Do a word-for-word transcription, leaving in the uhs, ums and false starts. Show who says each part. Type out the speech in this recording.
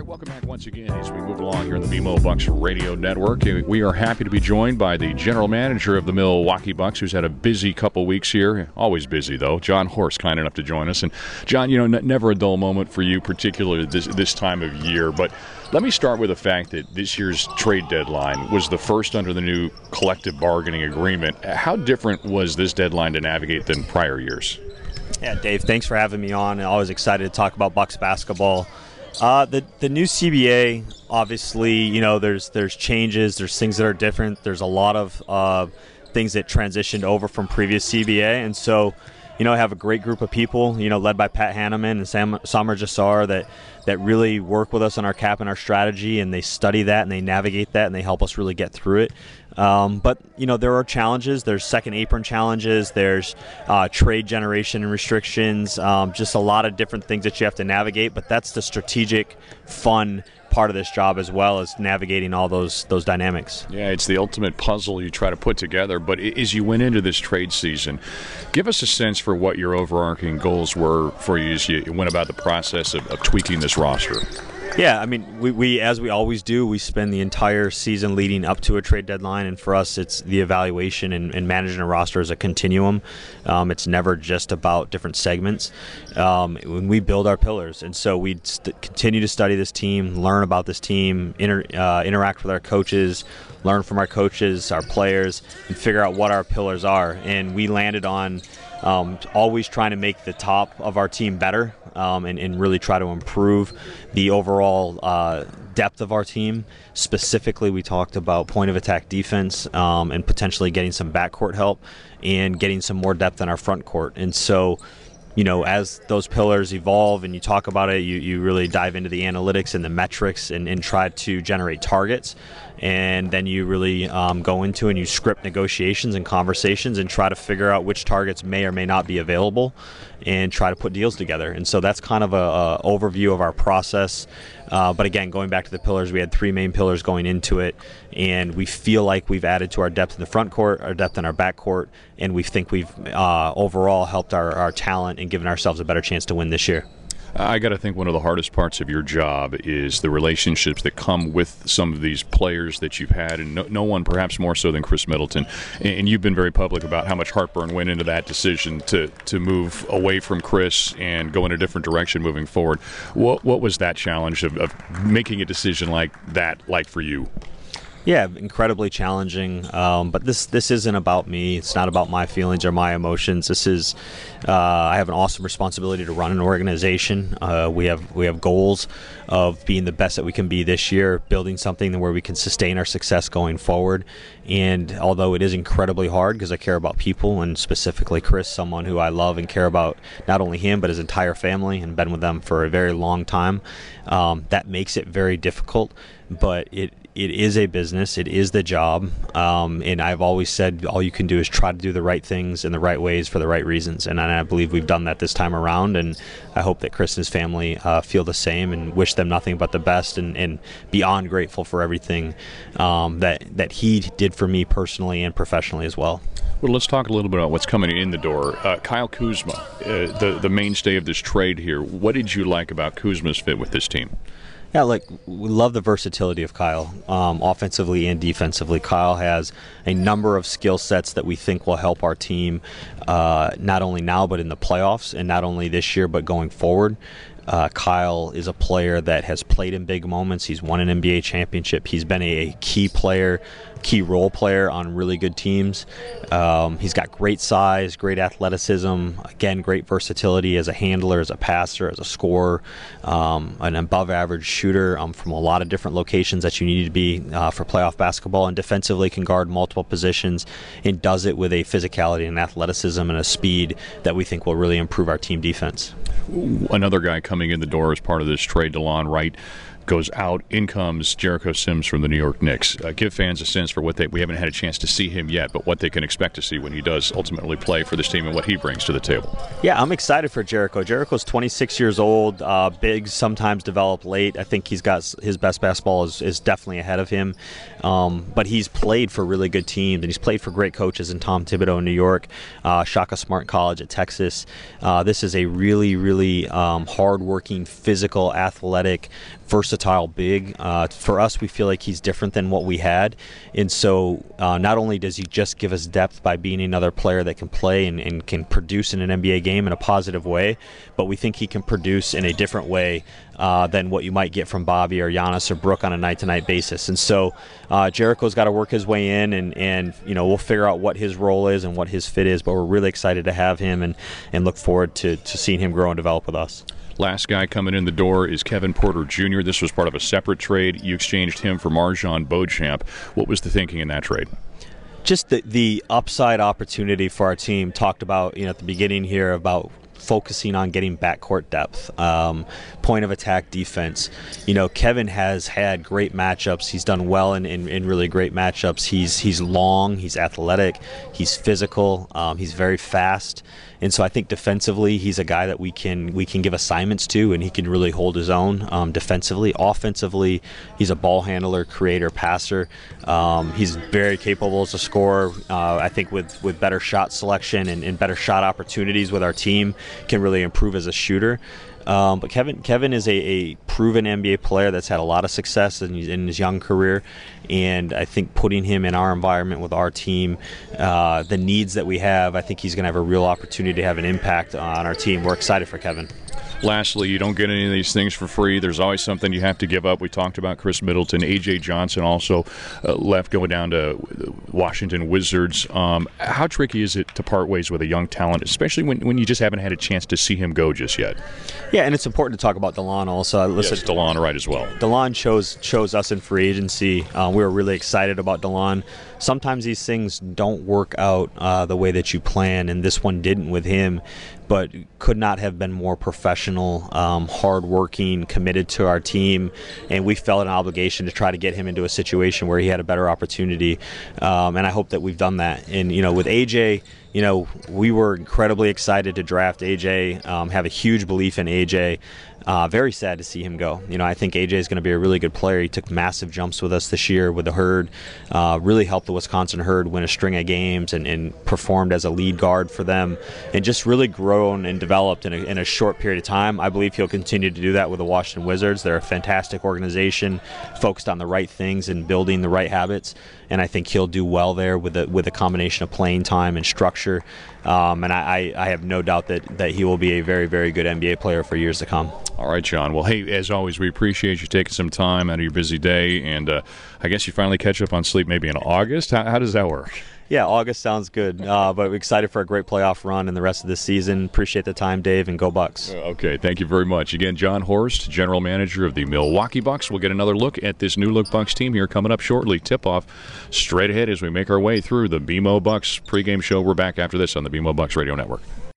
Speaker 1: Welcome back once again as we move along here in the B M O Bucks Radio Network. We are happy to be joined by the general manager of the Milwaukee Bucks, who's had a busy couple weeks here. Always busy, though. John Horst, kind enough to join us. And, John, you know, n- never a dull moment for you, particularly this, this time of year. But let me start with the fact that this year's trade deadline was the first under the new collective bargaining agreement. How different was this deadline to navigate than prior years?
Speaker 2: Yeah, Dave, thanks for having me on. I'm always excited to talk about Bucks basketball. Uh, the the new C B A, obviously, you know, there's there's changes, there's things that are different. There's a lot of uh, things that transitioned over from previous C B A, and so, you know, I have a great group of people, you know, led by Pat Hanneman and Sam Samar Jassar that that really work with us on our cap and our strategy, and they study that and they navigate that and they help us really get through it. Um, but, you know, there are challenges. There's second apron challenges. There's uh, trade generation and restrictions, um, just a lot of different things that you have to navigate. But that's the strategic, fun part of this job, as well as navigating all those those dynamics.
Speaker 1: Yeah, it's the ultimate puzzle you try to put together. But as you went into this trade season, give us a sense for what your overarching goals were for you as you went about the process of, of tweaking this roster.
Speaker 2: Yeah, I mean, we, we as we always do, we spend the entire season leading up to a trade deadline, and for us, it's the evaluation and, and managing a roster as a continuum. Um, it's never just about different segments. Um, when we build our pillars, and so we st- continue to study this team, learn about this team, inter- uh, interact with our coaches, learn from our coaches, our players, and figure out what our pillars are. And we landed on um, always trying to make the top of our team better. Um, and, and really try to improve the overall uh, depth of our team. Specifically, we talked about point of attack defense um, and potentially getting some backcourt help and getting some more depth in our front court. And so, you know, as those pillars evolve and you talk about it, you, you really dive into the analytics and the metrics and, and try to generate targets. And then you really um, go into and you script negotiations and conversations and try to figure out which targets may or may not be available and try to put deals together. And so that's kind of a, a overview of our process. Uh, but again, going back to the pillars, we had three main pillars going into it, and we feel like we've added to our depth in the front court, our depth in our back court, and we think we've uh, overall helped our, our talent and given ourselves a better chance to win this year.
Speaker 1: I got to think one of the hardest parts of your job is the relationships that come with some of these players that you've had, and no, no one perhaps more so than Chris Middleton. And you've been very public about how much heartburn went into that decision to, to move away from Chris and go in a different direction moving forward. What what was that challenge of, of making a decision like that like for you?
Speaker 2: Yeah, incredibly challenging. Um, but this this isn't about me. It's not about my feelings or my emotions. This is uh, I have an awesome responsibility to run an organization. Uh, we have we have goals of being the best that we can be this year, building something where we can sustain our success going forward. And although it is incredibly hard because I care about people, and specifically Chris, someone who I love and care about, not only him but his entire family, and been with them for a very long time, um, that makes it very difficult. But it it is a business, it is the job, um, and I've always said all you can do is try to do the right things in the right ways for the right reasons, and I believe we've done that this time around, and I hope that Chris and his family uh, feel the same, and wish them nothing but the best, and, and beyond grateful for everything um, that, that he did for me personally and professionally as well.
Speaker 1: Well, let's talk a little bit about what's coming in the door. Uh, Kyle Kuzma, uh, the, the mainstay of this trade here. What did you like about Kuzma's fit with this team?
Speaker 2: Yeah, like, we love the versatility of Kyle, um, offensively and defensively. Kyle has a number of skill sets that we think will help our team, uh, not only now but in the playoffs, and not only this year but going forward. Uh, Kyle is a player that has played in big moments. He's won an N B A championship. He's been a key player, key role player on really good teams. Um, he's got great size, great athleticism, again, great versatility as a handler, as a passer, as a scorer, um, an above-average shooter um, from a lot of different locations that you need to be uh, for playoff basketball, and defensively can guard multiple positions and does it with a physicality and athleticism and a speed that we think will really improve our team defense.
Speaker 1: Another guy coming in the door as part of this trade, DeLon Wright, goes out. In comes Jericho Sims from the New York Knicks. Uh, give fans a sense for what they, we haven't had a chance to see him yet, but what they can expect to see when he does ultimately play for this team and what he brings to the table.
Speaker 2: Yeah, I'm excited for Jericho. Jericho's twenty-six years old. Uh, bigs sometimes develop late. I think he's got his best basketball is, is definitely ahead of him. Um, but he's played for really good teams, and he's played for great coaches in Tom Thibodeau in New York, uh, Shaka Smart College at Texas. Uh, this is a really, really um, hard-working, physical, athletic, versatile versatile big. Uh, for us, we feel like he's different than what we had. And so uh, not only does he just give us depth by being another player that can play and, and can produce in an N B A game in a positive way, but we think he can produce in a different way uh, than what you might get from Bobby or Giannis or Brooke on a night-to-night basis. And so uh, Jericho's got to work his way in, and, and you know, we'll figure out what his role is and what his fit is, but we're really excited to have him and, and look forward to, to seeing him grow and develop with us.
Speaker 1: Last guy coming in the door is Kevin Porter Junior This was part of a separate trade. You exchanged him for Marjon Beauchamp. What was the thinking in that trade?
Speaker 2: Just the, the upside opportunity for our team. Talked about, you know, at the beginning here about focusing on getting backcourt depth, um, point of attack defense. You know, Kevin has had great matchups. He's done well in, in, in really great matchups. He's he's long, he's athletic, he's physical, um, he's very fast. And so I think defensively, he's a guy that we can we can give assignments to, and he can really hold his own um, defensively. Offensively, he's a ball handler, creator, passer. Um, he's very capable as a scorer. Uh, I think with, with better shot selection and, and better shot opportunities with our team, can really improve as a shooter. Um, but Kevin Kevin is a, a proven N B A player that's had a lot of success in, in his young career, and I think putting him in our environment with our team, uh, the needs that we have, I think he's going to have a real opportunity to have an impact on our team. We're excited for Kevin.
Speaker 1: Lastly, you don't get any of these things for free. There's always something you have to give up. We talked about Chris Middleton. A J Johnson also uh, left going down to Washington Wizards. Um, how tricky is it to part ways with a young talent, especially when, when you just haven't had a chance to see him go just yet?
Speaker 2: Yeah, and it's important to talk about DeLon also. Listen,
Speaker 1: yes, DeLon, right, as well.
Speaker 2: DeLon chose, chose us in free agency. Uh, we were really excited about DeLon. Sometimes these things don't work out uh, the way that you plan, and this one didn't with him, but could not have been more professional, um, hardworking, committed to our team, and we felt an obligation to try to get him into a situation where he had a better opportunity, um, and I hope that we've done that. And, you know, with A J, you know, we were incredibly excited to draft A J, um, have a huge belief in A J. Uh, very sad to see him go. You know, I think A J is going to be a really good player. He took massive jumps with us this year with the Herd, uh, really helped the Wisconsin Herd win a string of games and, and performed as a lead guard for them, and just really grown and developed in a, in a short period of time. I believe he'll continue to do that with the Washington Wizards. They're a fantastic organization, focused on the right things and building the right habits, and I think he'll do well there with a, with a combination of playing time and structure. Um, and I, I have no doubt that, that he will be a very, very good N B A player for years to come.
Speaker 1: All right, John. Well, hey, as always, we appreciate you taking some time out of your busy day, and uh, I guess you finally catch up on sleep maybe in August. How, how does that work?
Speaker 2: Yeah, August sounds good, uh, but we're excited for a great playoff run in the rest of this season. Appreciate the time, Dave, and go Bucks.
Speaker 1: Okay, thank you very much. Again, Jon Horst, general manager of the Milwaukee Bucks. We'll get another look at this new look Bucks team here coming up shortly. Tip-off straight ahead as we make our way through the B M O Bucks pregame show. We're back after this on the B M O Bucks Radio Network.